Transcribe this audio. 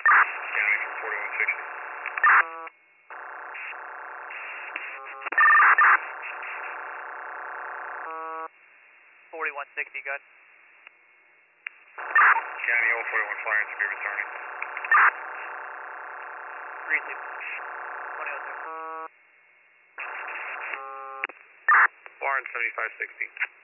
County from 4160. 4160, good. County 041 Flyer to be returning. Greasy. 2002. Florence 7560.